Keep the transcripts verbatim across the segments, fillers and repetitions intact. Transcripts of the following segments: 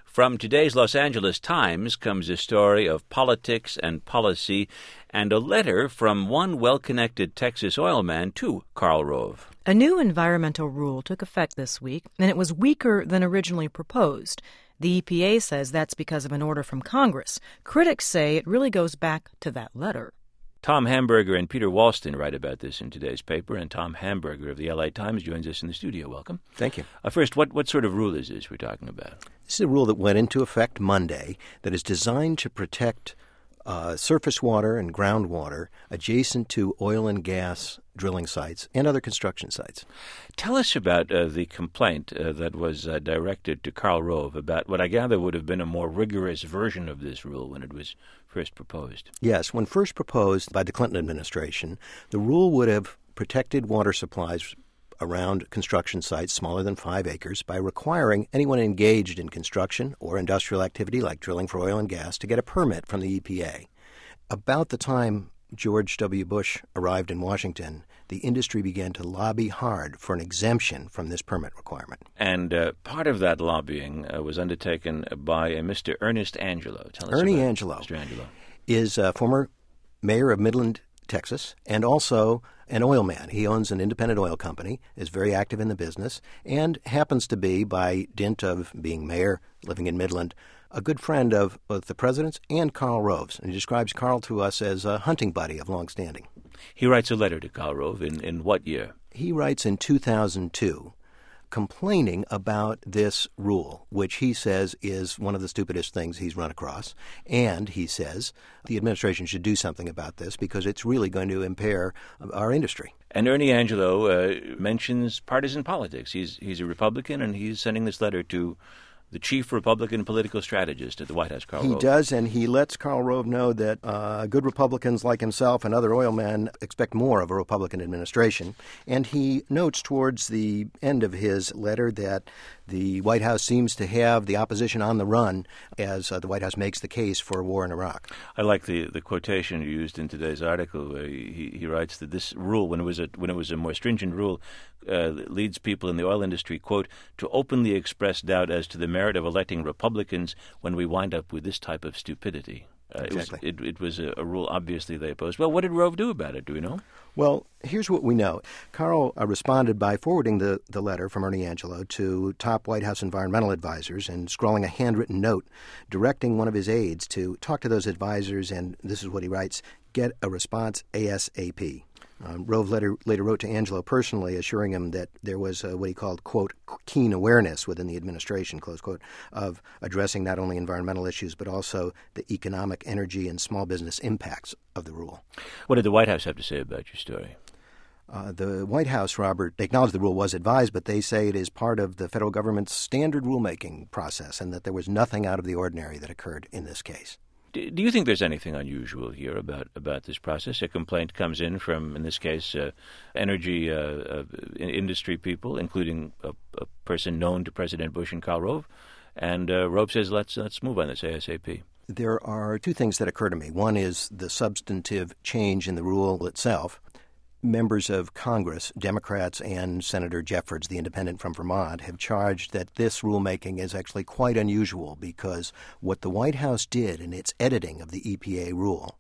From today's Los Angeles Times comes a story of politics and policy and a letter from one well-connected Texas oil man to Karl Rove. A new environmental rule took effect this week, and it was weaker than originally proposed. The E P A says that's because of an order from Congress. Critics say it really goes back to that letter. Tom Hamburger and Peter Walston write about this in today's paper, and Tom Hamburger of the L A Times joins us in the studio. Welcome. Thank you. Uh, first, what, what sort of rule is this we're talking about? This is a rule that went into effect Monday that is designed to protect uh, surface water and groundwater adjacent to oil and gas drilling sites and other construction sites. Tell us about uh, the complaint uh, that was uh, directed to Karl Rove about what I gather would have been a more rigorous version of this rule when it was first proposed. Yes, when first proposed by the Clinton administration, the rule would have protected water supplies around construction sites smaller than five acres by requiring anyone engaged in construction or industrial activity like drilling for oil and gas to get a permit from the E P A. About the time George W. Bush arrived in Washington, the industry began to lobby hard for an exemption from this permit requirement. And uh, part of that lobbying uh, was undertaken by a Mister Ernest Angelo. Tell us Ernie about Angelo, Mister Angelo is a former mayor of Midland, Texas, and also an oil man. He owns an independent oil company, is very active in the business, and happens to be, by dint of being mayor, living in Midland, a good friend of both the president's and Karl Rove's. And he describes Karl to us as a hunting buddy of long standing. He writes a letter to Karl Rove in, in what year? He writes in two thousand two, complaining about this rule, which he says is one of the stupidest things he's run across. And he says the administration should do something about this because it's really going to impair our industry. And Ernie Angelo uh, mentions partisan politics. He's he's a Republican, and he's sending this letter to the chief Republican political strategist at the White House, Karl He Rove. does, and he lets Karl Rove know that uh, good Republicans like himself and other oil men expect more of a Republican administration. And he notes towards the end of his letter that the White House seems to have the opposition on the run as uh, the White House makes the case for a war in Iraq. I like the, the quotation you used in today's article where he, he writes that this rule, when it was a, when it was a more stringent rule, uh, leads people in the oil industry, quote, to openly express doubt as to the merit of electing Republicans when we wind up with this type of stupidity. Uh, exactly. It was, it, it was a, a rule obviously they opposed. Well, what did Rove do about it? Do we know? Well, here's what we know. Karl uh, responded by forwarding the, the letter from Ernie Angelo to top White House environmental advisors and scrawling a handwritten note directing one of his aides to talk to those advisors, and this is what he writes, get a response ASAP. Um, Rove later, later wrote to Angelo personally, assuring him that there was uh, what he called, quote, keen awareness within the administration, close quote, of addressing not only environmental issues but also the economic, energy, and small business impacts of the rule. What did the White House have to say about your story? Uh, the White House, Robert, they acknowledge the rule was advised, but they say it is part of the federal government's standard rulemaking process and that there was nothing out of the ordinary that occurred in this case. Do you think there's anything unusual here about, about this process? A complaint comes in from, in this case, uh, energy uh, uh, industry people, including a, a person known to President Bush and Karl Rove, and uh, Rove says, let's let's move on this ASAP. There are two things that occur to me. One is the substantive change in the rule itself. Members of Congress, Democrats and Senator Jeffords, the independent from Vermont, have charged that this rulemaking is actually quite unusual because what the White House did in its editing of the E P A rule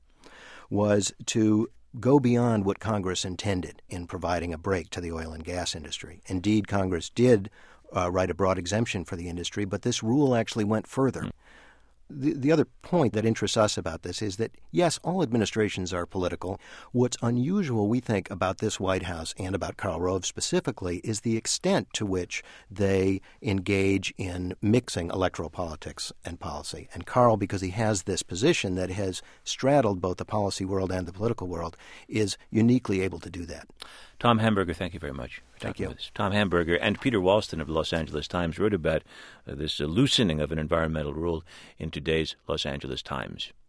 was to go beyond what Congress intended in providing a break to the oil and gas industry. Indeed, Congress did uh, write a broad exemption for the industry, but this rule actually went further. Mm. The, the other point that interests us about this is that, yes, all administrations are political. What's unusual, we think, about this White House and about Karl Rove specifically is the extent to which they engage in mixing electoral politics and policy. And Karl, because he has this position that has straddled both the policy world and the political world, is uniquely able to do that. Tom Hamburger, thank you very much for Thank talking you. with us. Tom Hamburger and Peter Walston of the Los Angeles Times wrote about uh, this uh, loosening of an environmental rule in today's Los Angeles Times.